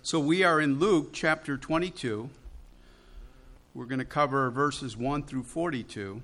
So we are in Luke chapter 22. We're going to cover verses 1 through 42.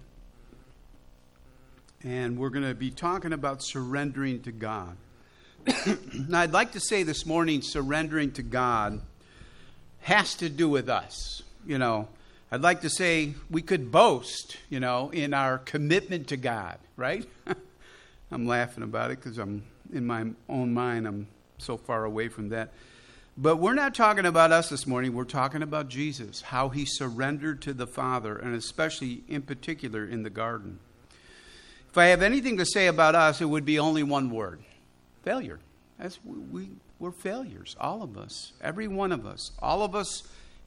And we're going to be talking about surrendering to God. Now, I'd like to say this morning, surrendering to God has to do with us. I'd like to say we could boast, in our commitment to God, right? I'm laughing about it because I'm in my own mind. I'm so far away from that. But we're not talking about us this morning. We're talking about Jesus, how he surrendered to the Father, and especially in particular in the garden. If I have anything to say about us, it would be only one word: failure. We're failures, all of us, every one of us. All of us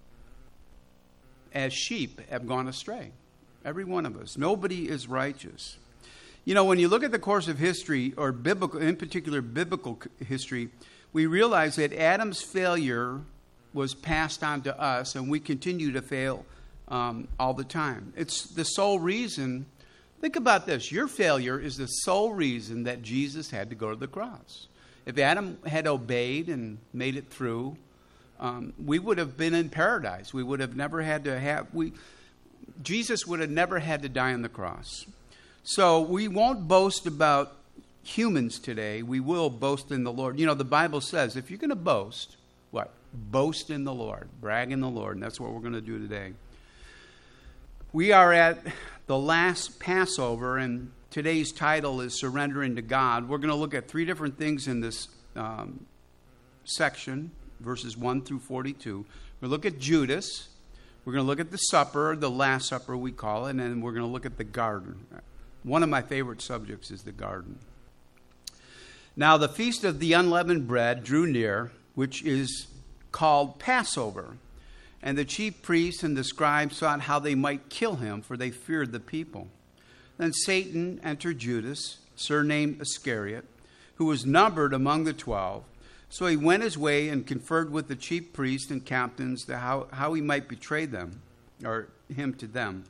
as sheep have gone astray. Every one of us. Nobody is righteous. When you look at the course of history, or biblical, in particular biblical history, we realize that Adam's failure was passed on to us, and we continue to fail all the time. It's the sole reason. Think about this. Your failure is the sole reason that Jesus had to go to the cross. If Adam had obeyed and made it through, we would have been in paradise. We would have never had to Jesus would have never had to die on the cross. So we won't boast about humans today. We will boast in the Lord. The Bible says if you're going to boast, what? Boast in the Lord. Brag in the Lord. And that's what we're going to do today. We are at the last Passover, and today's title is Surrendering to God. We're going to look at three different things in this section, verses 1 through 42. We're going to look at Judas. We're going to look at the supper, the Last Supper we call it, and then we're going to look at the garden. One of my favorite subjects is the garden. Now, the feast of the unleavened bread drew near, which is called Passover. And the chief priests and the scribes sought how they might kill him, for they feared the people. Then Satan entered Judas, surnamed Iscariot, who was numbered among the 12. So he went his way and conferred with the chief priests and captains how he might betray them, or him to them.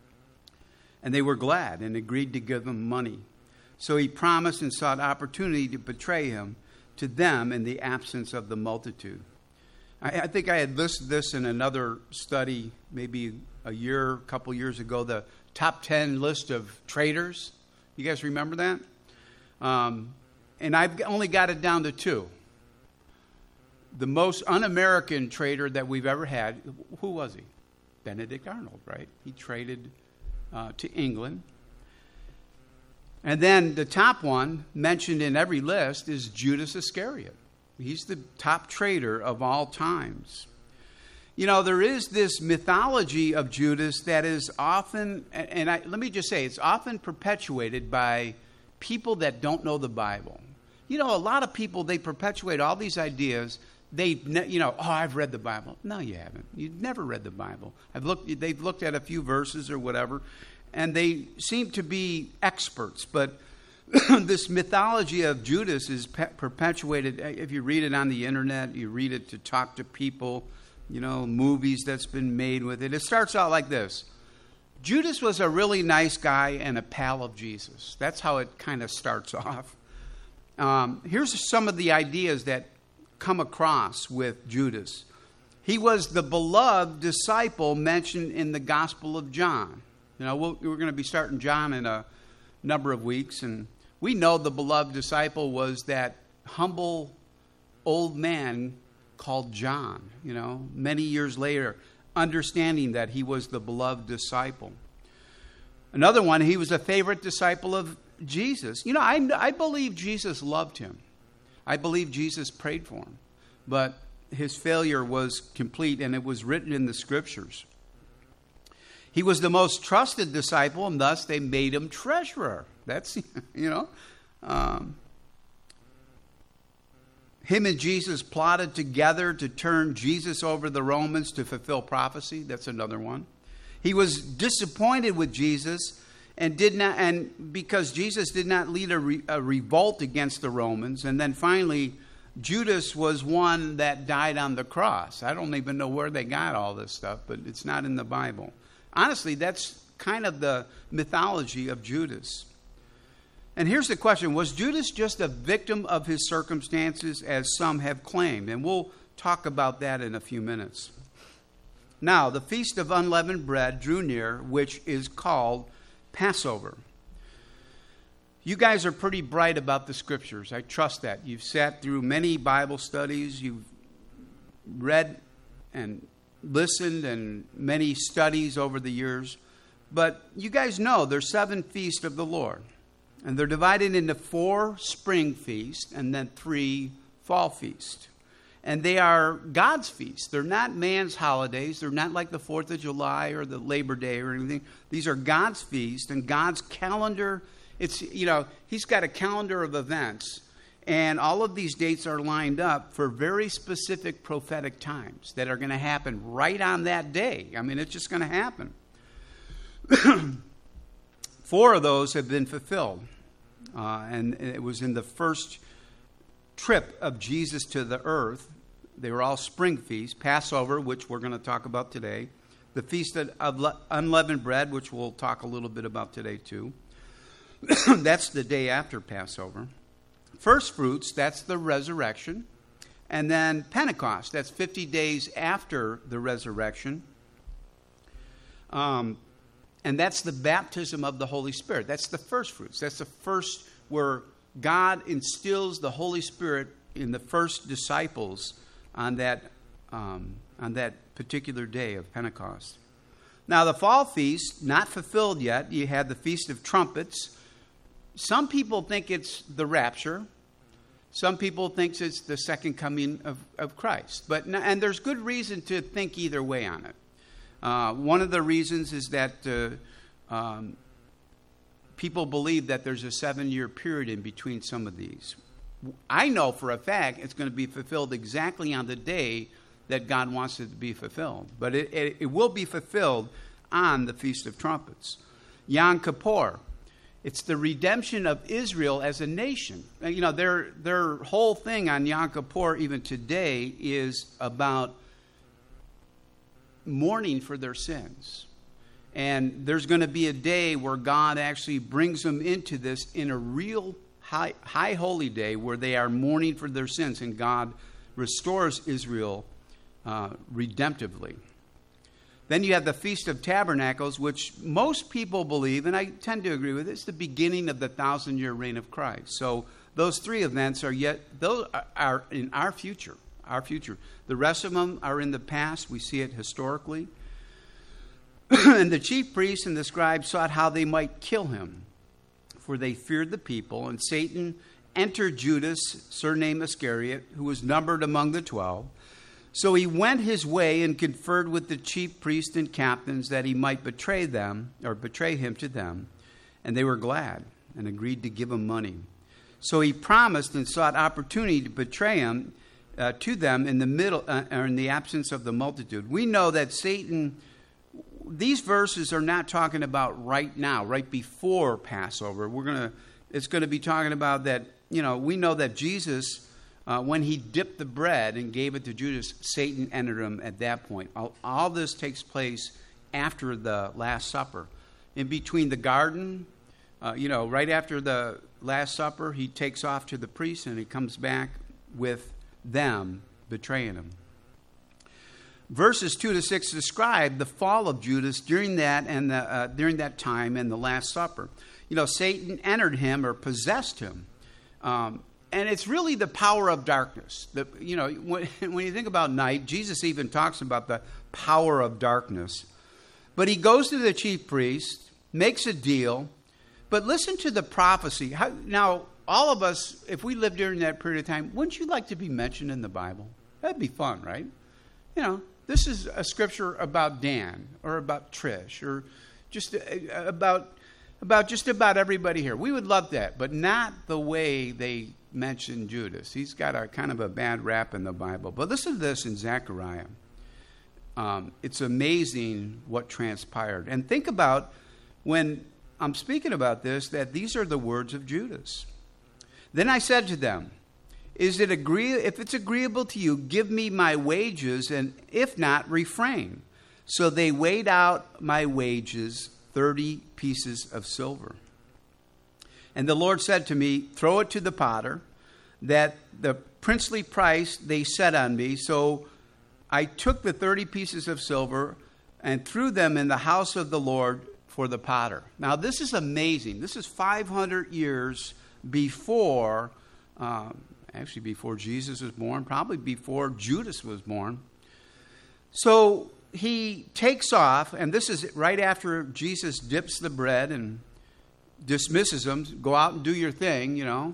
And they were glad and agreed to give him money. So he promised and sought opportunity to betray him to them in the absence of the multitude. I think I had listed this in another study maybe a couple years ago, the top 10 list of traitors. You guys remember that? And I've only got it down to two. The most un-American traitor that we've ever had, who was he? Benedict Arnold, right? He traded to England. And then the top one mentioned in every list is Judas Iscariot. He's the top traitor of all times. There is this mythology of Judas that is often, let me just say, it's often perpetuated by people that don't know the Bible. A lot of people, they perpetuate all these ideas. I've read the Bible. No, you haven't. You've never read the Bible. They've looked at a few verses or whatever, and they seem to be experts. But this mythology of Judas is perpetuated. If you read it on the internet, you read it to talk to people, movies that's been made with it. It starts out like this. Judas was a really nice guy and a pal of Jesus. That's how it kind of starts off. Here's some of the ideas that come across with Judas. He was the beloved disciple mentioned in the Gospel of John. We're going to be starting John in a number of weeks, and we know the beloved disciple was that humble old man called John, many years later, understanding that he was the beloved disciple. Another one, he was a favorite disciple of Jesus. I believe Jesus loved him. I believe Jesus prayed for him. But his failure was complete, and it was written in the Scriptures. He was the most trusted disciple, and thus they made him treasurer. That's, him and Jesus plotted together to turn Jesus over to the Romans to fulfill prophecy. That's another one. He was disappointed with Jesus and because Jesus did not lead a revolt against the Romans. And then finally, Judas was one that died on the cross. I don't even know where they got all this stuff, but it's not in the Bible. Honestly, that's kind of the mythology of Judas. And here's the question. Was Judas just a victim of his circumstances, as some have claimed? And we'll talk about that in a few minutes. Now, the Feast of Unleavened Bread drew near, which is called Passover. You guys are pretty bright about the Scriptures. I trust that. You've sat through many Bible studies. You've read and listened and many studies over the years. But you guys know there's 7 feasts of the Lord. And they're divided into 4 spring feasts and then 3 fall feasts. And they are God's feasts. They're not man's holidays. They're not like the 4th of July or the Labor Day or anything. These are God's feasts and God's calendar. It's, He's got a calendar of events. And all of these dates are lined up for very specific prophetic times that are going to happen right on that day. I mean, it's just going to happen. 4 of those have been fulfilled. And it was in the first trip of Jesus to the earth. They were all spring feasts. Passover, which we're going to talk about today. The Feast of Unleavened Bread, which we'll talk a little bit about today too. That's the day after Passover. First fruits, that's the resurrection. And then Pentecost, that's 50 days after the resurrection. And that's the baptism of the Holy Spirit. That's the first fruits. That's the first where God instills the Holy Spirit in the first disciples on that particular day of Pentecost. Now, the fall feast, not fulfilled yet. You had the Feast of Trumpets. Some people think it's the rapture. Some people think it's the second coming of Christ. And there's good reason to think either way on it. One of the reasons is that people believe that there's a 7-year period in between some of these. I know for a fact it's going to be fulfilled exactly on the day that God wants it to be fulfilled. But it will be fulfilled on the Feast of Trumpets. Yom Kippur. It's the redemption of Israel as a nation. Their whole thing on Yom Kippur, even today, is about mourning for their sins. And there's going to be a day where God actually brings them into this in a real high holy day where they are mourning for their sins and God restores Israel redemptively. Then you have the Feast of Tabernacles, which most people believe, and I tend to agree with it, it's the beginning of the 1,000-year reign of Christ. So those 3 events are in our future. Our future. The rest of them are in the past. We see it historically. And the chief priests and the scribes sought how they might kill him, for they feared the people. And Satan entered Judas, surnamed Iscariot, who was numbered among the 12. So he went his way and conferred with the chief priests and captains that he might betray him to them. And they were glad and agreed to give him money. So he promised and sought opportunity to betray him to them in the absence of the multitude. We know that Satan. These verses are not talking about right now, right before Passover. It's going to be talking about that. We know that Jesus, when he dipped the bread and gave it to Judas, Satan entered him at that point. All this takes place after the Last Supper, in between the garden. Right after the Last Supper, he takes off to the priests and he comes back with them betraying him. Verses 2-6 describe the fall of Judas during that time and the Last Supper. Satan entered him or possessed him, and it's really the power of darkness. When you think about night, Jesus even talks about the power of darkness. But he goes to the chief priest, makes a deal. But listen to the prophecy. Now, all of us, if we lived during that period of time, wouldn't you like to be mentioned in the Bible? That'd be fun, right? This is a scripture about Dan or about Trish or just about just about everybody here. We would love that, but not the way they mention Judas. He's got a kind of a bad rap in the Bible. But listen to this in Zechariah. It's amazing what transpired. And think about when I'm speaking about this, that these are the words of Judas. Then I said to them, if it's agreeable to you, give me my wages, and if not, refrain. So they weighed out my wages, 30 pieces of silver. And the Lord said to me, throw it to the potter, that the princely price they set on me. So I took the 30 pieces of silver and threw them in the house of the Lord for the potter. Now, this is amazing. This is 500 years before, actually before Jesus was born, probably before Judas was born. So he takes off, and this is right after Jesus dips the bread and dismisses them, go out and do your thing, you know.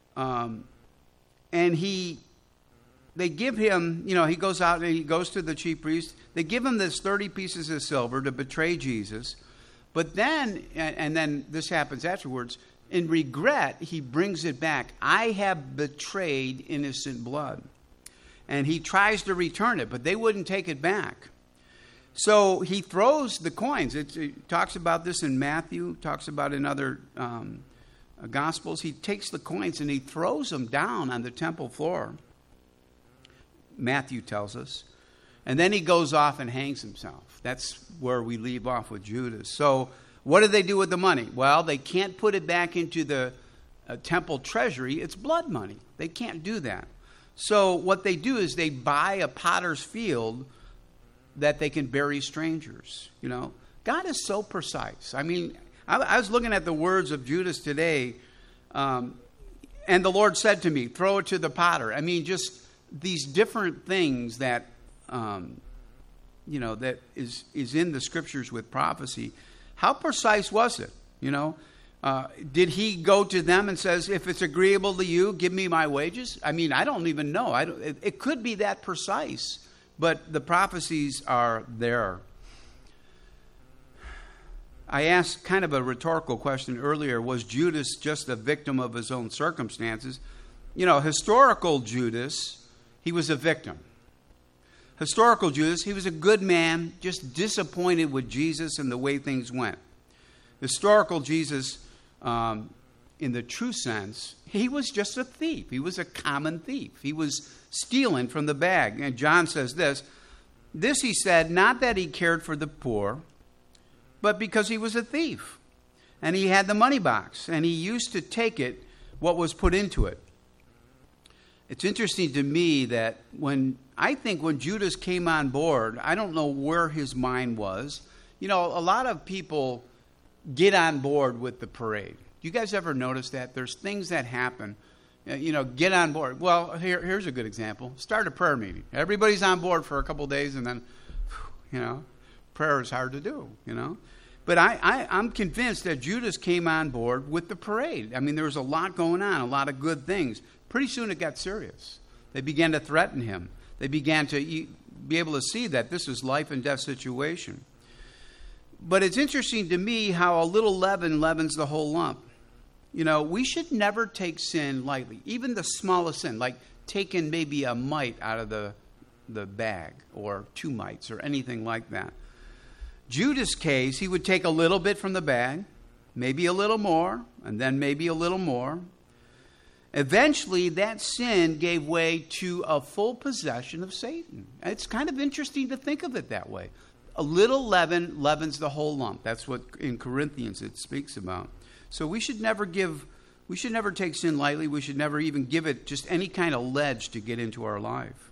And they give him, you know, he goes out and he goes to the chief priest. They give him this 30 pieces of silver to betray Jesus. But then, and then this happens afterwards, in regret, he brings it back. I have betrayed innocent blood. And he tries to return it, but they wouldn't take it back. So he throws the coins. It talks about this in Matthew, talks about in other Gospels. He takes the coins and he throws them down on the temple floor. Matthew tells us. And then he goes off and hangs himself. That's where we leave off with Judas. So what do they do with the money? Well, they can't put it back into the temple treasury. It's blood money. They can't do that. So what they do is they buy a potter's field that they can bury strangers. You know, God is so precise. I mean, I was looking at the words of Judas today, and the Lord said to me, throw it to the potter. I mean, just these different things that, you know, that is in the scriptures with prophecy. How precise was it? You know, did he go to them and says, if it's agreeable to you, give me my wages? I mean, I don't even know. It could be that precise, but the prophecies are there. I asked kind of a rhetorical question earlier. Was Judas just a victim of his own circumstances? You know, historical Judas, he was a victim. Historical Judas, he was a good man, just disappointed with Jesus and the way things went. Historical Jesus, in the true sense, he was just a thief. He was a common thief. He was stealing from the bag. And John says this he said, not that he cared for the poor, but because he was a thief. And he had the money box, and he used to take it, what was put into it. It's interesting to me that when Judas came on board, I don't know where his mind was. You know, a lot of people get on board with the parade. You guys ever notice that? There's things that happen, you know, get on board. Well, here's a good example. Start a prayer meeting. Everybody's on board for a couple of days, and then, you know, prayer is hard to do, you know. But I'm convinced that Judas came on board with the parade. I mean, there was a lot going on, a lot of good things. Pretty soon it got serious. They began to threaten him. They began to be able to see that this was life and death situation. But it's interesting to me how a little leaven leavens the whole lump. You know, we should never take sin lightly, even the smallest sin, like taking maybe a mite out of the bag or 2 mites or anything like that. Judas' case, he would take a little bit from the bag, maybe a little more, and then maybe a little more. Eventually, that sin gave way to a full possession of Satan. It's kind of interesting to think of it that way. A little leaven leavens the whole lump. That's what in Corinthians it speaks about. So we should never take sin lightly. We should never even give it just any kind of ledge to get into our life.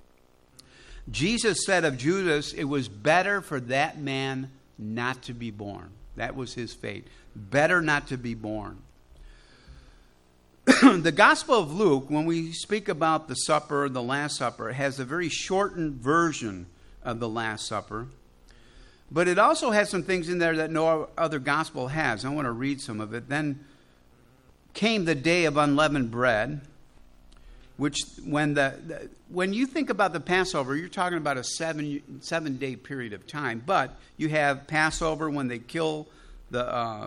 Jesus said of Judas, it was better for that man not to be born. That was his fate. Better not to be born. The Gospel of Luke, when we speak about the supper, the Last Supper, has a very shortened version of the Last Supper. But it also has some things in there that no other gospel has. I want to read some of it. Then came the day of unleavened bread, which when you think about the Passover, you're talking about a 7-day period of time. But you have Passover when they kill the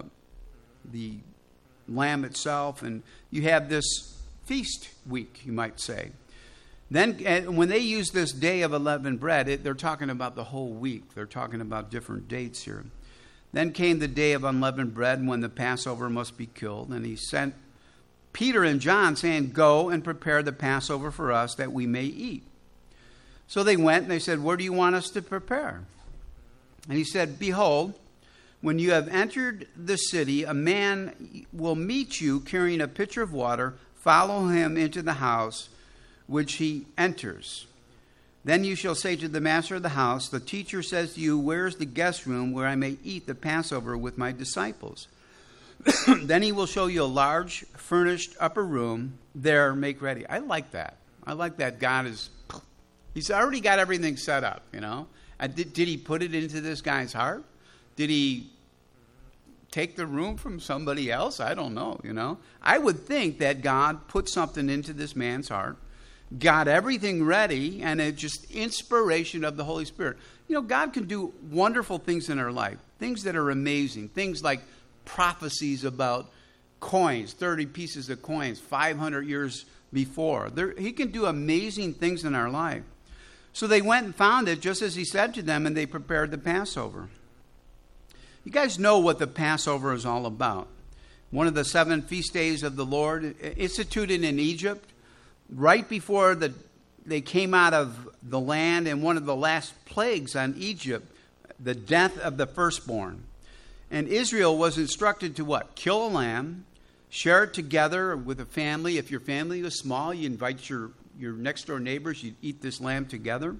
lamb itself, and you have this feast week, you might say. Then when they use this day of unleavened bread, they're talking about the whole week. They're talking about different dates here. Then came the day of unleavened bread when the Passover must be killed. And he sent Peter and John saying, go and prepare the Passover for us that we may eat. So they went and they said, where do you want us to prepare? And he said, behold, when you have entered the city, a man will meet you carrying a pitcher of water. Follow him into the house. which he enters. Then you shall say to the master of the house, the teacher says to you, where is the guest room where I may eat the Passover with my disciples? Then he will show you a large furnished upper room. There, make ready. I like that. I like that he's already got everything set up, you know. Did he put it into this guy's heart? Did he take the room from somebody else? I don't know, you know. I would think that God put something into this man's heart, got everything ready, and it's just inspiration of the Holy Spirit. You know, God can do wonderful things in our life, things that are amazing, things like prophecies about coins, 30 pieces of coins, 500 years before. He can do amazing things in our life. So they went and found it just as he said to them, and they prepared the Passover. You guys know what the Passover is all about. One of the 7 feast days of the Lord, instituted in Egypt, right before they came out of the land, and one of the last plagues on Egypt, the death of the firstborn. And Israel was instructed to what? Kill a lamb, share it together with a family. If your family was small, you invite your next door neighbors, you'd eat this lamb together.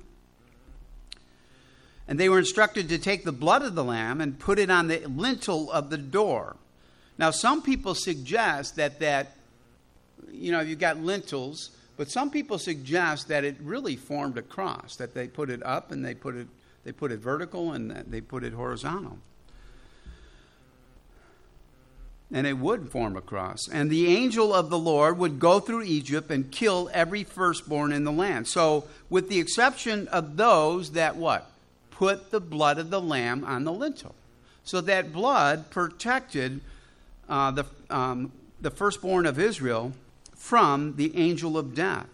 And they were instructed to take the blood of the lamb and put it on the lintel of the door. Now, some people suggest that you've got lintels, but some people suggest that it really formed a cross, that they put it up and they put it vertical and they put it horizontal. And it would form a cross. And the angel of the Lord would go through Egypt and kill every firstborn in the land. So, with the exception of those that what? Put the blood of the lamb on the lintel. So that blood protected the firstborn of Israel from the angel of death.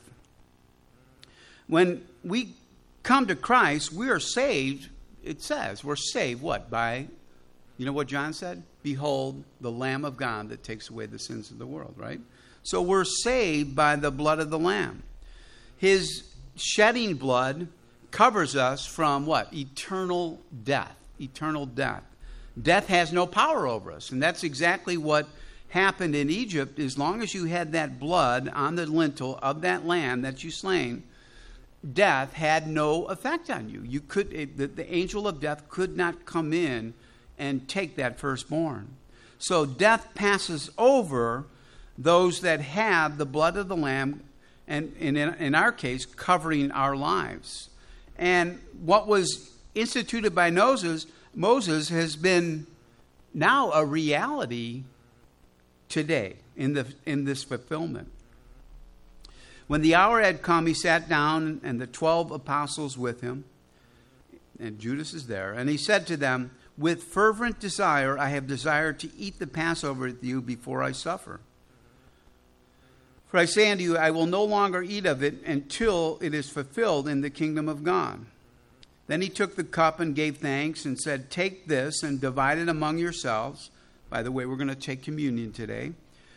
When we come to Christ, we are saved. It says we're saved what? By, you know what John said? Behold, the Lamb of God that takes away the sins of the world, right? So we're saved by the blood of the Lamb. His shedding blood covers us from what? Eternal death. Eternal death. Death has no power over us. And that's exactly what happened in Egypt. As long as you had that blood on the lintel of that lamb that you slain, death had no effect on you. The angel of death could not come in and take that firstborn. So death passes over those that have the blood of the lamb, and in our case, covering our lives. And what was instituted by Moses has been now a reality today in this fulfillment. When the hour had come, he sat down, and the 12 apostles with him, and Judas is there, and he said to them, with fervent desire, I have desired to eat the Passover with you before I suffer. For I say unto you, I will no longer eat of it until it is fulfilled in the kingdom of God. Then he took the cup and gave thanks and said, take this and divide it among yourselves. By the way, we're going to take communion today.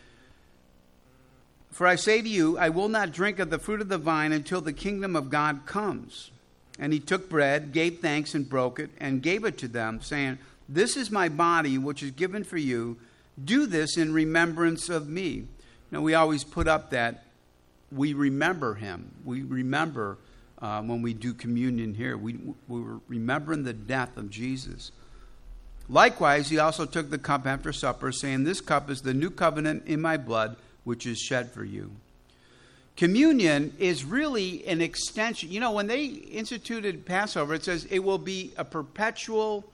For I say to you, I will not drink of the fruit of the vine until the kingdom of God comes. And he took bread, gave thanks, and broke it, and gave it to them, saying, this is my body, which is given for you. Do this in remembrance of me. Now, we always put up that we remember him. We remember when we do communion here. We were remembering the death of Jesus. Likewise, he also took the cup after supper, saying, this cup is the new covenant in my blood, which is shed for you. Communion is really an extension. You know, when they instituted Passover, it says it will be a perpetual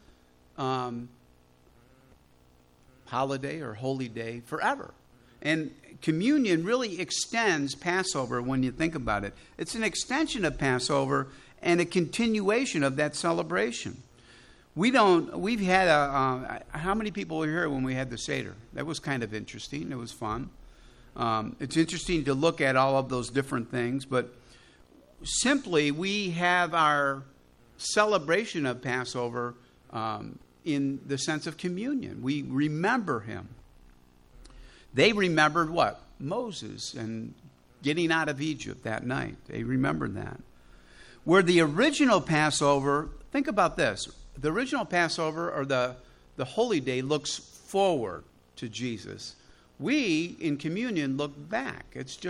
holiday or holy day forever. And communion really extends Passover when you think about it. It's an extension of Passover and a continuation of that celebration. We've had how many people were here when we had the Seder? That was kind of interesting. It was fun. It's interesting to look at all of those different things, but simply we have our celebration of Passover in the sense of communion. We remember him. They remembered what? Moses and getting out of Egypt that night. They remembered that. Where the original Passover, think about this. The original Passover, or the Holy Day, looks forward to Jesus. We, in communion, look back. It's just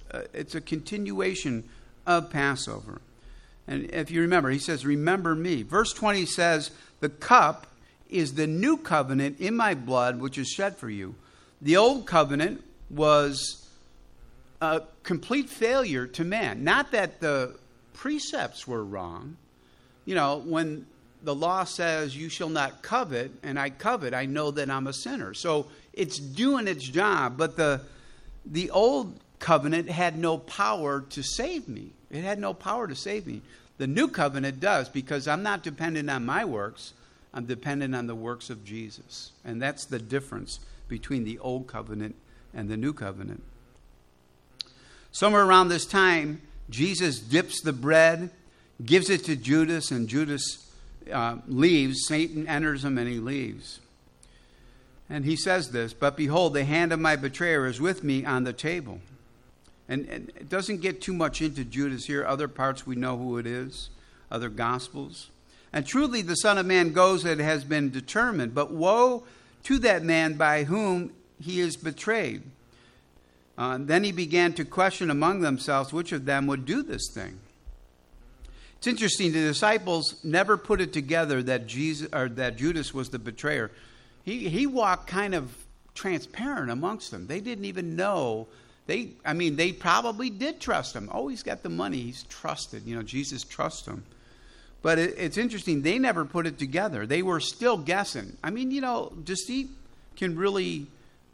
it's a continuation of Passover. And if you remember, he says, remember me. Verse 20 says, the cup is the new covenant in my blood, which is shed for you. The old covenant was a complete failure to man. Not that the precepts were wrong. You know, when the law says you shall not covet, and I covet, I know that I'm a sinner. So it's doing its job. But the old covenant had no power to save me. It had no power to save me. The new covenant does, because I'm not dependent on my works. I'm dependent on the works of Jesus. And that's the difference between the old covenant and the new covenant. Somewhere around this time, Jesus dips the bread, gives it to Judas, and Judas leaves. Satan enters him and he leaves. And he says this, but behold, the hand of my betrayer is with me on the table. And it doesn't get too much into Judas here. Other parts we know who it is, other Gospels. And truly the Son of Man goes as it has been determined, but woe to that man by whom he is betrayed. Then he began to question among themselves which of them would do this thing. It's interesting, the disciples never put it together that Judas was the betrayer. He walked kind of transparent amongst them. They didn't even know. They probably did trust him. Oh, he's got the money. He's trusted. You know, Jesus trusts him. But it's interesting. They never put it together. They were still guessing. I mean, you know, deceit can really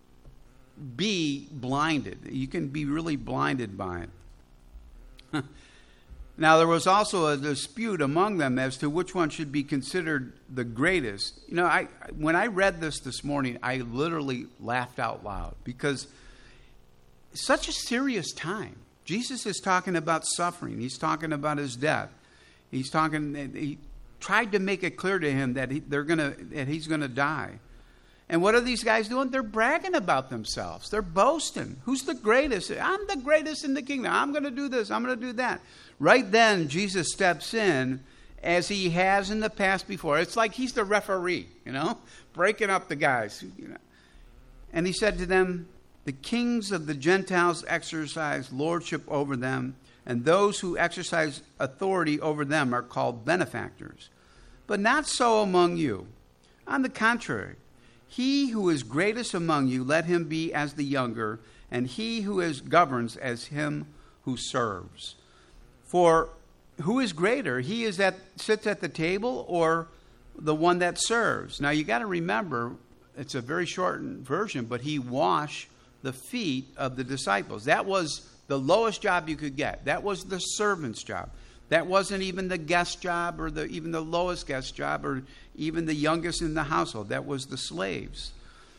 be blinded. You can be really blinded by it. Now, there was also a dispute among them as to which one should be considered the greatest. You know, when I read this morning, I literally laughed out loud because it's such a serious time. Jesus is talking about suffering. He's talking about his death. He tried to make it clear to him that he's going to die. And what are these guys doing? They're bragging about themselves. They're boasting. Who's the greatest? I'm the greatest in the kingdom. I'm going to do this. I'm going to do that. Right then, Jesus steps in as he has in the past before. It's like he's the referee, you know, breaking up the guys. You know. And he said to them, the kings of the Gentiles exercise lordship over them, and those who exercise authority over them are called benefactors. But not so among you. On the contrary, he who is greatest among you, let him be as the younger, and he who governs as him who serves. For who is greater, he that sits at the table or the one that serves? Now you got to remember, it's a very shortened version, but he washed the feet of the disciples. That was the lowest job you could get. That was the servant's job. That wasn't even the guest job or even the lowest guest job or even the youngest in the household. That was the slaves.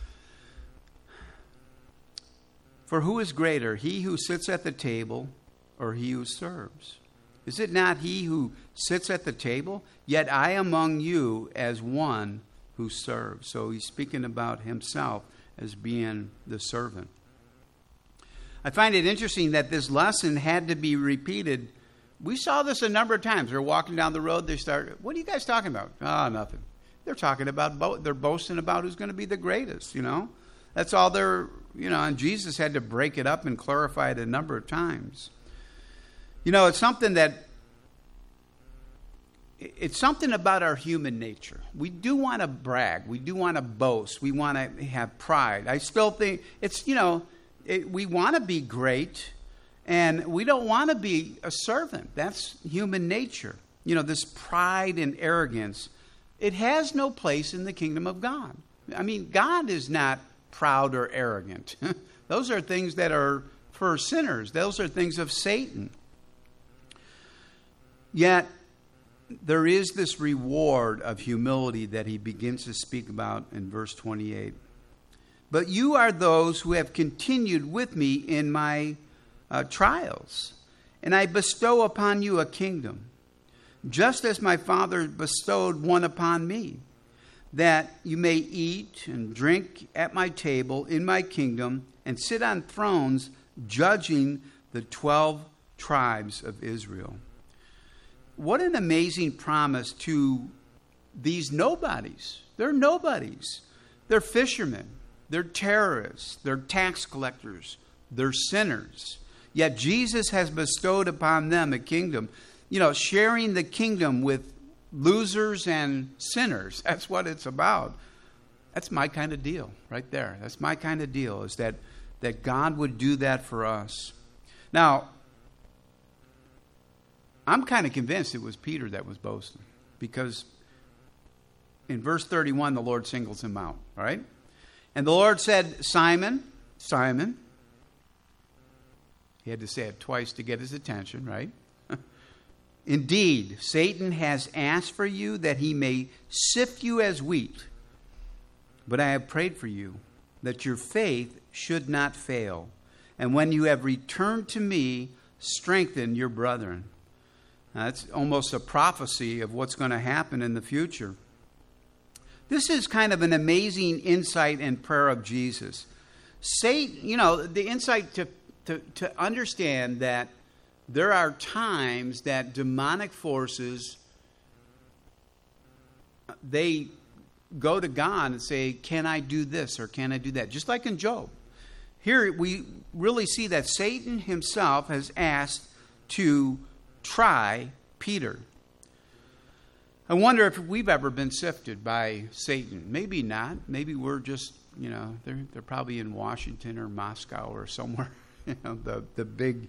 For who is greater, he who sits at the table or he who serves? Is it not he who sits at the table? Yet I among you as one who serves. So he's speaking about himself as being the servant. I find it interesting that this lesson had to be repeated. We saw this a number of times. They're walking down the road. They start, what are you guys talking about? Oh, nothing. They're talking about, they're boasting about who's going to be the greatest, you know. That's all they're, you know, and Jesus had to break it up and clarify it a number of times. You know, it's something about our human nature. We do want to brag. We do want to boast. We want to have pride. I still think it's, you know, we want to be great, and we don't want to be a servant. That's human nature. You know, this pride and arrogance, it has no place in the kingdom of God. I mean, God is not proud or arrogant. Those are things that are for sinners. Those are things of Satan. Yet, there is this reward of humility that he begins to speak about in verse 28. But you are those who have continued with me in my trials, and I bestow upon you a kingdom, just as my Father bestowed one upon me, that you may eat and drink at my table in my kingdom and sit on thrones judging the 12 tribes of Israel. What an amazing promise to these nobodies. They're nobodies. They're fishermen. They're terrorists. They're tax collectors. They're sinners. Yet Jesus has bestowed upon them a kingdom. You know, sharing the kingdom with losers and sinners. That's what it's about. That's my kind of deal right there. That's my kind of deal, is that God would do that for us. Now, I'm kind of convinced it was Peter that was boasting, because in verse 31, the Lord singles him out, right? And the Lord said, Simon, Simon. He had to say it twice to get his attention, right? Indeed, Satan has asked for you that he may sift you as wheat. But I have prayed for you that your faith should not fail. And when you have returned to me, strengthen your brethren. Now, that's almost a prophecy of what's going to happen in the future. This is kind of an amazing insight and prayer of Jesus. Satan, you know, the insight to understand that there are times that demonic forces, they go to God and say, can I do this or can I do that? Just like in Job. Here we really see that Satan himself has asked to try Peter. I wonder if we've ever been sifted by Satan. Maybe not. Maybe we're just, you know, they're probably in Washington or Moscow or somewhere. You know, the big.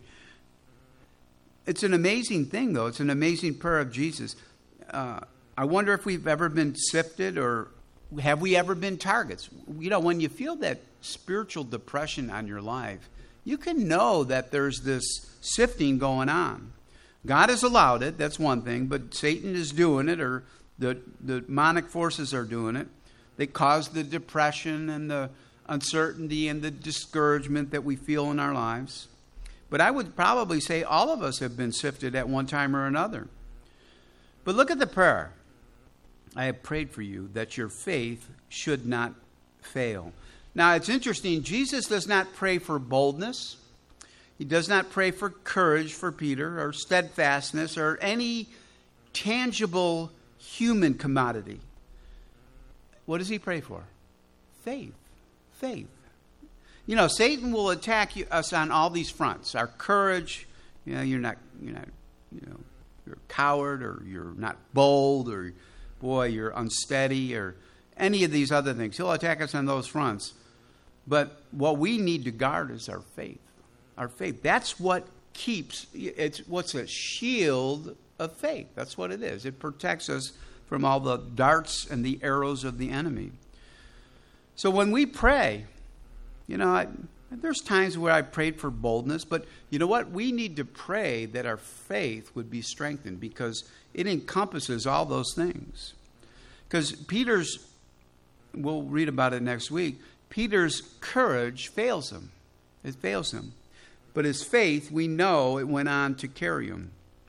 It's an amazing thing, though. It's an amazing prayer of Jesus. I wonder if we've ever been sifted, or have we ever been targets? You know, when you feel that spiritual depression on your life, you can know that there's this sifting going on. God has allowed it, that's one thing, but Satan is doing it, or the demonic forces are doing it. They cause the depression and the uncertainty and the discouragement that we feel in our lives. But I would probably say all of us have been sifted at one time or another. But look at the prayer. I have prayed for you that your faith should not fail. Now, it's interesting. Jesus does not pray for boldness. He does not pray for courage for Peter, or steadfastness, or any tangible human commodity. What does he pray for? Faith. Faith. You know, Satan will attack us on all these fronts. Our courage, you know, you're not, you know, you're a coward, or you're not bold, or boy, you're unsteady, or any of these other things. He'll attack us on those fronts. But what we need to guard is our faith. Our faith. That's what keeps, what's a shield of faith. That's what it is. It protects us from all the darts and the arrows of the enemy. So when we pray, you know, there's times where I prayed for boldness, but you know what? We need to pray that our faith would be strengthened, because it encompasses all those things. Because Peter's, we'll read about it next week, Peter's courage fails him. It fails him. But his faith, we know it went on to carry him.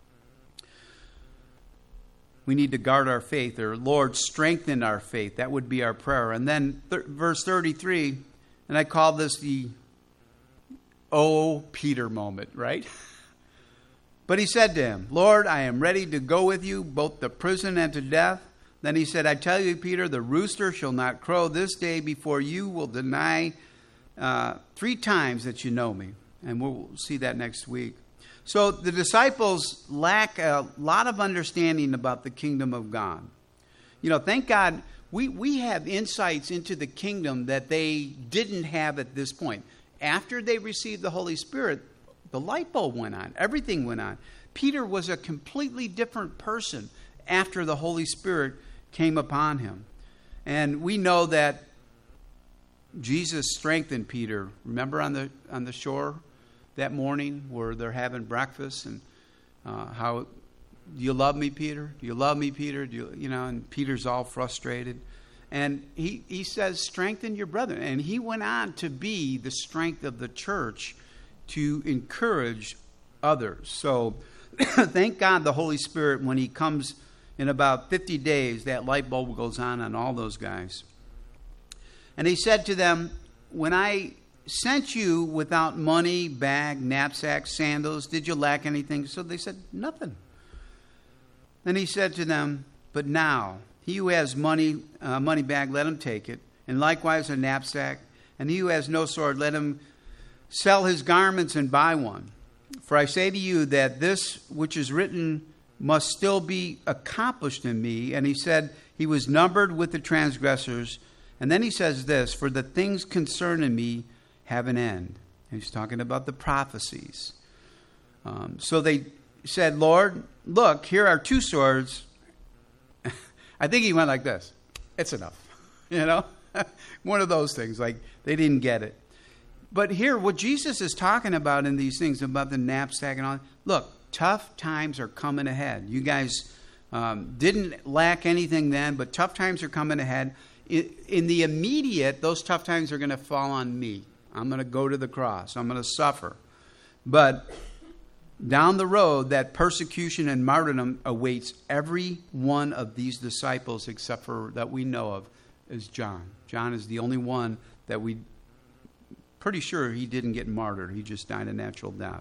We need to guard our faith, or Lord, strengthen our faith. That would be our prayer. And then verse 33, and I call this the "Oh, Peter" moment, right? But he said to him, Lord, I am ready to go with you, both to prison and to death. Then he said, I tell you, Peter, the rooster shall not crow this day before you will deny 3 times that you know me. And we'll see that next week. So the disciples lack a lot of understanding about the kingdom of God. You know, thank God we have insights into the kingdom that they didn't have at this point. After they received the Holy Spirit, the light bulb went on. Everything went on. Peter was a completely different person after the Holy Spirit came upon him. And we know that Jesus strengthened Peter. Remember on the shore that morning where they're having breakfast, and how, do you love me, Peter? Do you love me, Peter? Do you know? And Peter's all frustrated. And he says, strengthen your brethren. And he went on to be the strength of the church to encourage others. So thank God the Holy Spirit, when he comes in about 50 days, that light bulb goes on all those guys. And he said to them, when I sent you without money, bag, knapsack, sandals, did you lack anything? So they said, nothing. Then he said to them, but now, he who has money bag, let him take it, and likewise a knapsack. And he who has no sword, let him sell his garments and buy one. For I say to you that this which is written must still be accomplished in me. And he said he was numbered with the transgressors. And then he says this, for the things concerning me have an end. And he's talking about the prophecies. So they said, Lord, look, here are 2 swords. I think he went like this. It's enough. One of those things, like they didn't get it. But here, what Jesus is talking about in these things, about the knapsack and all, look, tough times are coming ahead. You guys didn't lack anything then, but tough times are coming ahead. In the immediate, those tough times are going to fall on me. I'm going to go to the cross. I'm going to suffer. But down the road, that persecution and martyrdom awaits every one of these disciples, except for that we know of, is John. John is the only one that we pretty sure he didn't get martyred. He just died a natural death.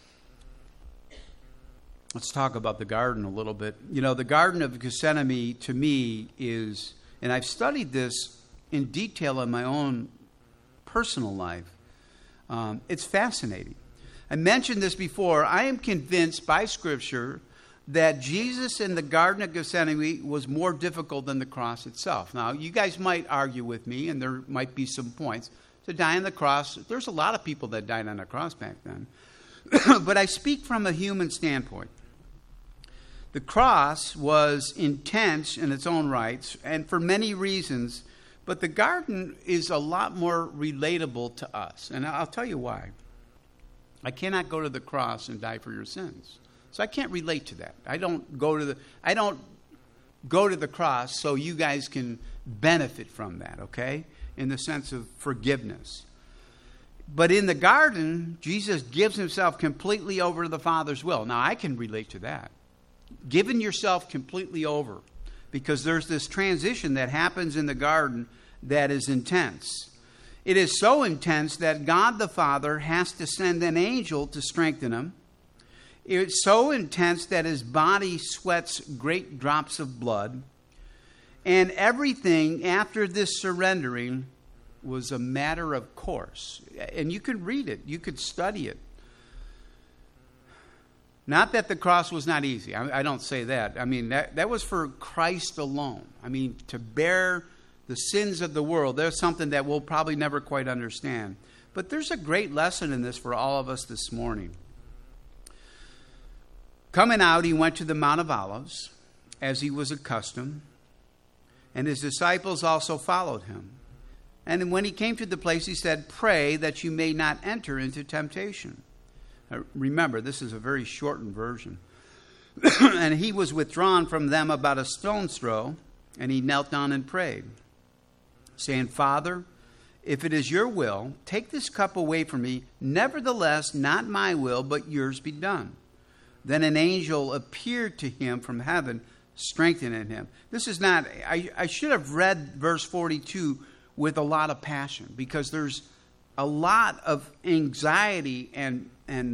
Let's talk about the garden a little bit. The Garden of Gethsemane to me is, and I've studied this in detail in my own personal life. It's fascinating. I mentioned this before. I am convinced by Scripture that Jesus in the Garden of Gethsemane was more difficult than the cross itself. Now, you guys might argue with me, and there might be some points. To die on the cross, there's a lot of people that died on the cross back then. But I speak from a human standpoint. The cross was intense in its own rights, and for many reasons, but the garden is a lot more relatable to us. And I'll tell you why. I cannot go to the cross and die for your sins. So I can't relate to that. I don't go to the cross so you guys can benefit from that, okay? In the sense of forgiveness. But in the garden, Jesus gives himself completely over to the Father's will. Now, I can relate to that. Giving yourself completely over. Because there's this transition that happens in the garden that is intense. It is so intense that God the Father has to send an angel to strengthen him. It's so intense that his body sweats great drops of blood. And everything after this surrendering was a matter of course. And you could read it. You could study it. Not that the cross was not easy. I don't say that. I mean, that was for Christ alone. I mean, to bear the sins of the world. There's something that we'll probably never quite understand. But there's a great lesson in this for all of us this morning. Coming out, he went to the Mount of Olives, as he was accustomed. And his disciples also followed him. And when he came to the place, he said, pray that you may not enter into temptation. Now, remember, this is a very shortened version. And he was withdrawn from them about a stone's throw, and he knelt down and prayed, saying, Father, if it is your will, take this cup away from me. Nevertheless, not my will, but yours be done. Then an angel appeared to him from heaven, strengthening him. This is not, I should have read verse 42 with a lot of passion, because there's a lot of anxiety and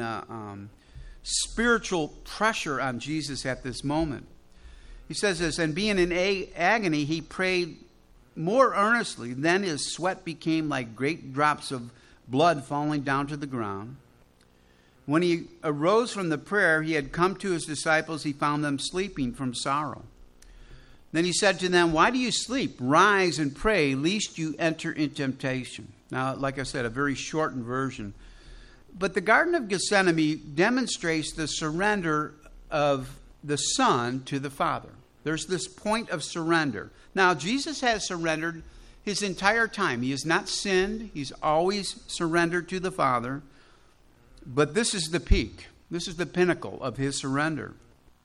spiritual pressure on Jesus at this moment. He says this, and being in agony, he prayed more earnestly. Then his sweat became like great drops of blood falling down to the ground. When he arose from the prayer, he had come to his disciples. He found them sleeping from sorrow. Then he said to them, why do you sleep? Rise and pray, lest you enter into temptation. Now, like I said, a very shortened version. But the Garden of Gethsemane demonstrates the surrender of the Son to the Father. There's this point of surrender. Now, Jesus has surrendered his entire time. He has not sinned. He's always surrendered to the Father. But this is the peak. This is the pinnacle of his surrender.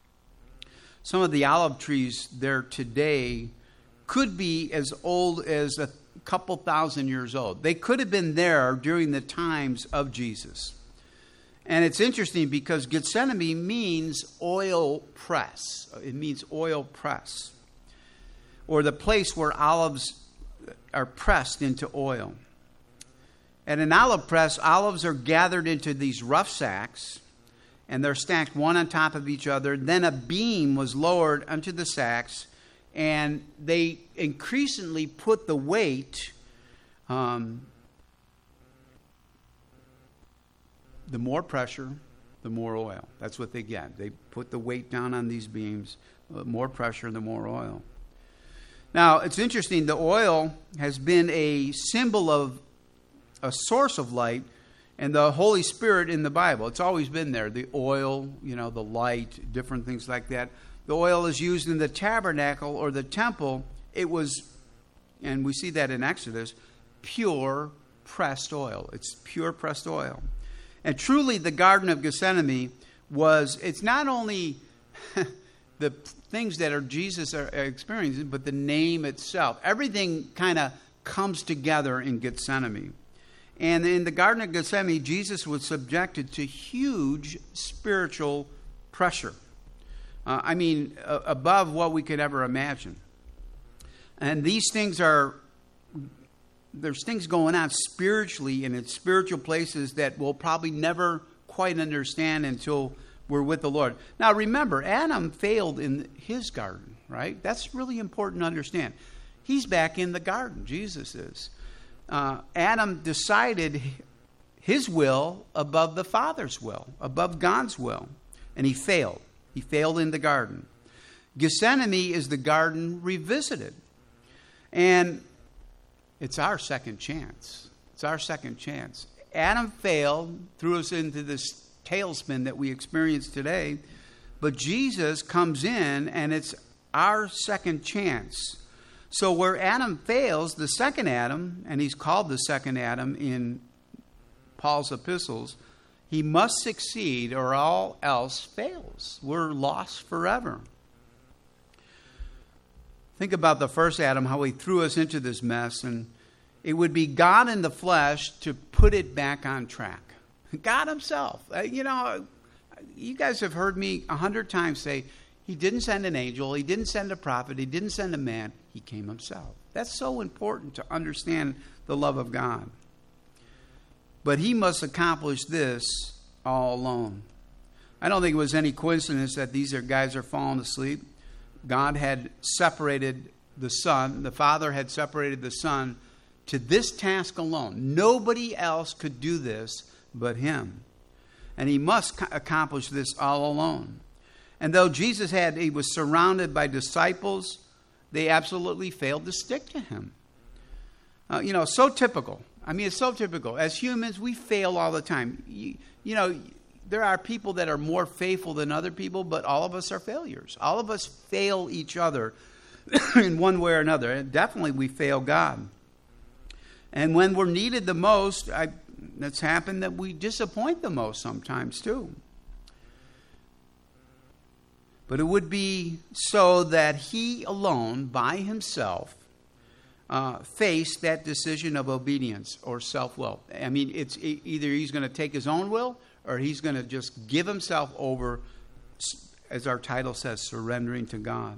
Some of the olive trees there today could be as old as a couple thousand years old. They could have been there during the times of Jesus. And it's interesting because Gethsemane means oil press. It means oil press, or the place where olives are pressed into oil. At an olive press, olives are gathered into these rough sacks, and they're stacked one on top of each other. Then a beam was lowered onto the sacks, and they increasingly put the weight, the more pressure, the more oil. That's what they get. They put the weight down on these beams, more pressure, the more oil. Now, it's interesting, the oil has been a symbol of a source of light and the Holy Spirit in the Bible. It's always been there. The oil, the light, different things like that. The oil is used in the tabernacle or the temple. It was, and we see that in Exodus, pure pressed oil. It's pure pressed oil. And truly, the Garden of Gethsemane it's not only the things that Jesus are experiencing, but the name itself. Everything kind of comes together in Gethsemane. And in the Garden of Gethsemane, Jesus was subjected to huge spiritual pressure. Above what we could ever imagine. And these things there's things going on spiritually and in spiritual places that we'll probably never quite understand until we're with the Lord. Now remember, Adam failed in his garden, right? That's really important to understand. He's back in the garden, Jesus is. Adam decided his will above the Father's will, above God's will, and he failed. He failed in the garden. Gethsemane is the garden revisited. And it's our second chance. It's our second chance. Adam failed, threw us into this tailspin that we experience today. But Jesus comes in, and it's our second chance. So where Adam fails, the second Adam, and he's called the second Adam in Paul's epistles, he must succeed or all else fails. We're lost forever. Think about the first Adam, how he threw us into this mess, and it would be God in the flesh to put it back on track. God himself. You guys have heard me 100 times say, he didn't send an angel, he didn't send a prophet, he didn't send a man, he came himself. That's so important to understand the love of God. But he must accomplish this all alone. I don't think it was any coincidence that these guys are falling asleep. God had separated the Son. The Father had separated the Son to this task alone. Nobody else could do this but him. And he must accomplish this all alone. And though he was surrounded by disciples, they absolutely failed to stick to him. So typical. It's so typical. As humans, we fail all the time. There are people that are more faithful than other people, but all of us are failures. All of us fail each other in one way or another. And definitely we fail God. And when we're needed the most, it's happened that we disappoint the most sometimes too. But it would be so that he alone, by himself, faced that decision of obedience or self-will. It's either he's going to take his own will or he's going to just give himself over, as our title says, surrendering to God.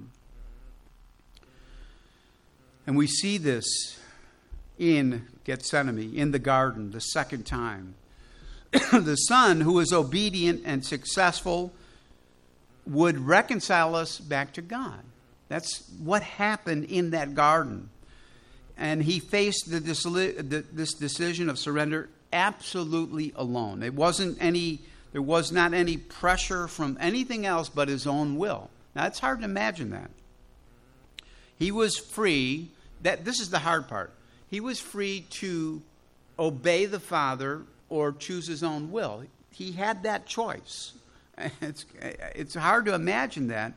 And we see this in Gethsemane, in the garden, the second time. The Son, who is obedient and successful, would reconcile us back to God. That's what happened in that garden. And he faced this decision of surrender absolutely alone. There was not any pressure from anything else but his own will. Now, it's hard to imagine that. He was free. This is the hard part. He was free to obey the Father or choose his own will. He had that choice. It's hard to imagine that.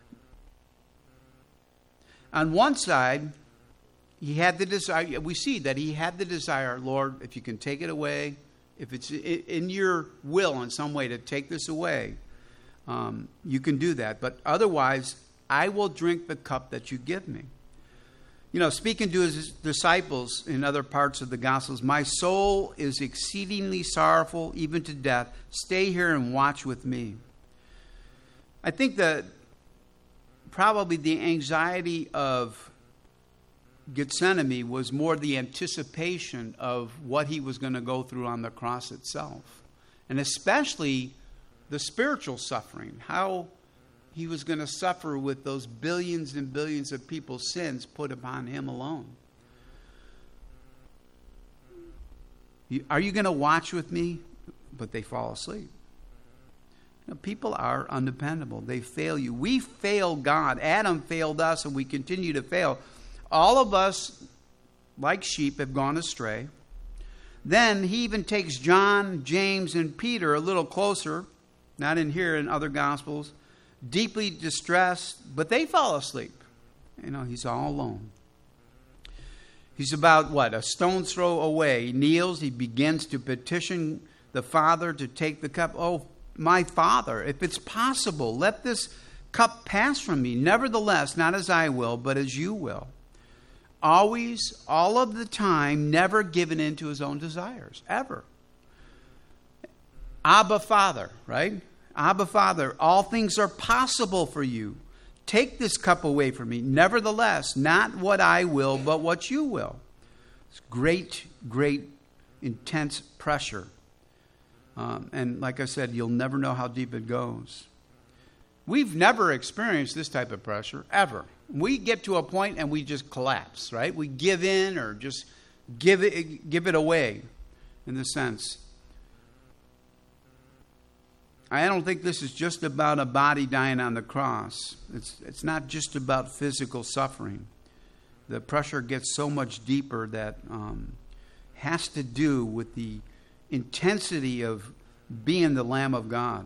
On one side, he had the desire. We see that he had the desire, Lord, if you can take it away, if it's in your will in some way to take this away, you can do that. But otherwise, I will drink the cup that you give me. Speaking to his disciples in other parts of the Gospels, my soul is exceedingly sorrowful, even to death. Stay here and watch with me. I think that probably the anxiety of Gethsemane was more the anticipation of what he was going to go through on the cross itself. And especially the spiritual suffering, how he was going to suffer with those billions and billions of people's sins put upon him alone. Are you going to watch with me? But they fall asleep. People are undependable. They fail you. We fail God. Adam failed us, and we continue to fail. All of us, like sheep, have gone astray. Then he even takes John, James, and Peter a little closer, not in here, in other Gospels, deeply distressed, but they fall asleep. He's all alone. He's about, a stone's throw away. He kneels. He begins to petition the Father to take the cup. Oh, my Father, if it's possible, let this cup pass from me. Nevertheless, not as I will, but as you will. Always, all of the time, never given in to his own desires. Ever. Abba, Father, right? Abba, Father, all things are possible for you. Take this cup away from me. Nevertheless, not what I will, but what you will. It's great, great, intense pressure. And like I said, you'll never know how deep it goes. We've never experienced this type of pressure, ever. We get to a point and we just collapse, right? We give in or just give it away, in the sense. I don't think this is just about a body dying on the cross. It's not just about physical suffering. The pressure gets so much deeper that has to do with the intensity of being the Lamb of God.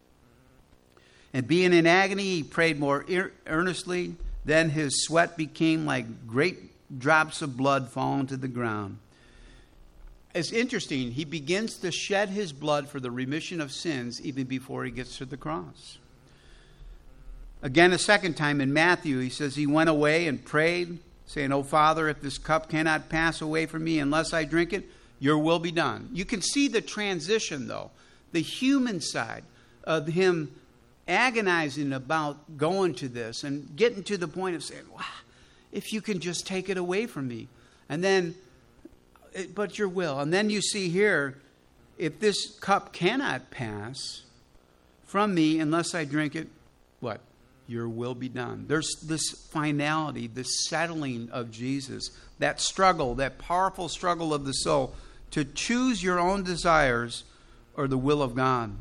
And being in agony, he prayed more earnestly. Then his sweat became like great drops of blood falling to the ground. It's interesting. He begins to shed his blood for the remission of sins even before he gets to the cross. Again, a second time in Matthew, he says he went away and prayed, saying, "O Father, if this cup cannot pass away from me unless I drink it, your will be done." You can see the transition, though. The human side of him agonizing about going to this and getting to the point of saying, "Wow, if you can just take it away from me." And then, "But your will." And then you see here, if this cup cannot pass from me unless I drink it, what? Your will be done. There's this finality, this settling of Jesus, that struggle, that powerful struggle of the soul to choose your own desires or the will of God.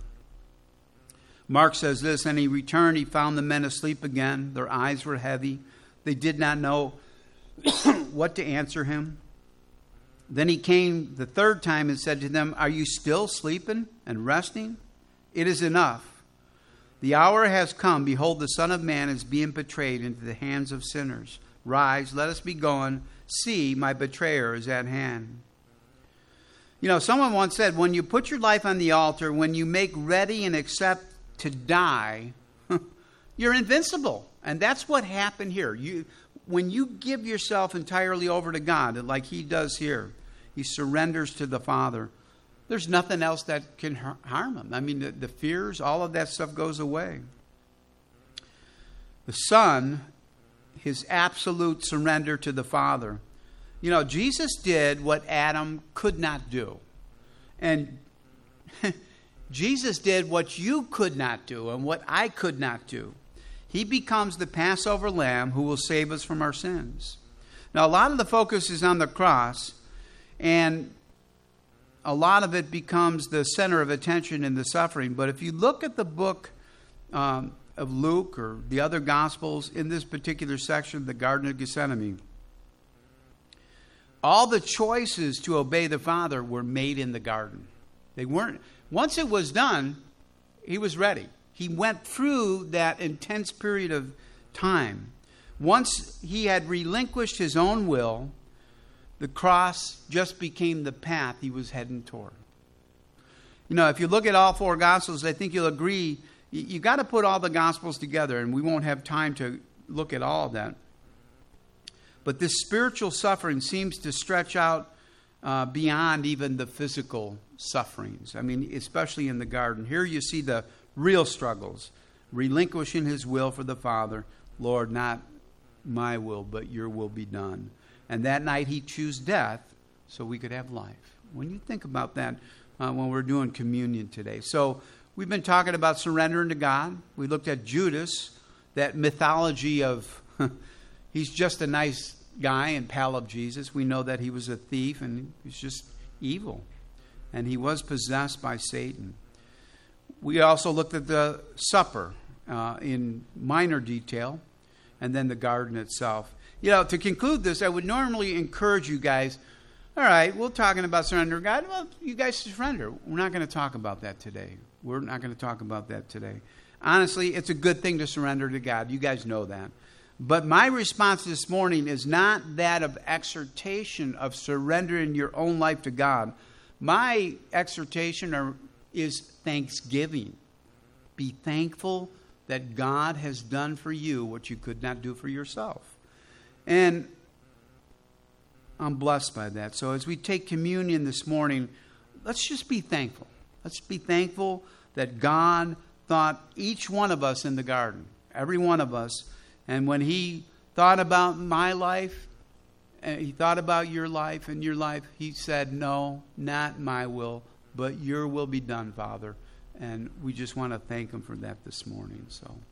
Mark says this, "And he returned, he found the men asleep again. Their eyes were heavy. They did not know what to answer him. Then he came the third time and said to them, 'Are you still sleeping and resting? It is enough. The hour has come. Behold, the Son of Man is being betrayed into the hands of sinners. Rise, let us be going. See, my betrayer is at hand.'" Someone once said, when you put your life on the altar, when you make ready and accept to die, you're invincible. And that's what happened here. When you give yourself entirely over to God, like he does here, he surrenders to the Father. There's nothing else that can harm him. I mean, the fears, all of that stuff goes away. The Son, his absolute surrender to the Father. Jesus did what Adam could not do. And Jesus did what you could not do and what I could not do. He becomes the Passover lamb who will save us from our sins. Now, a lot of the focus is on the cross, and a lot of it becomes the center of attention in the suffering. But if you look at the book of Luke or the other Gospels in this particular section, the Garden of Gethsemane, all the choices to obey the Father were made in the garden. They weren't. Once it was done, he was ready. He went through that intense period of time. Once he had relinquished his own will, the cross just became the path he was heading toward. If you look at all four Gospels, I think you'll agree, you got to put all the Gospels together, and we won't have time to look at all of that. But this spiritual suffering seems to stretch out beyond even the physical sufferings. I mean, especially in the garden. Here you see the real struggles. Relinquishing his will for the Father. "Lord, not my will, but your will be done." And that night he chose death so we could have life. When you think about that when we're doing communion today. So we've been talking about surrendering to God. We looked at Judas, that mythology of he's just a nice guy and pal of Jesus. We know that he was a thief and he's just evil. And he was possessed by Satan. We also looked at the supper in minor detail, and then the garden itself. To conclude this, I would normally encourage you guys, all right, we're talking about surrender to God. Well, you guys surrender. We're not going to talk about that today. Honestly, it's a good thing to surrender to God. You guys know that. But my response this morning is not that of exhortation of surrendering your own life to God. My exhortation is thanksgiving. Be thankful that God has done for you what you could not do for yourself. And I'm blessed by that. So as we take communion this morning, let's just be thankful. Let's be thankful that God thought each one of us in the garden, every one of us. And when he thought about my life, and he thought about your life and your life, he said, no, not my will, but your will be done, Father. And we just want to thank him for that this morning. So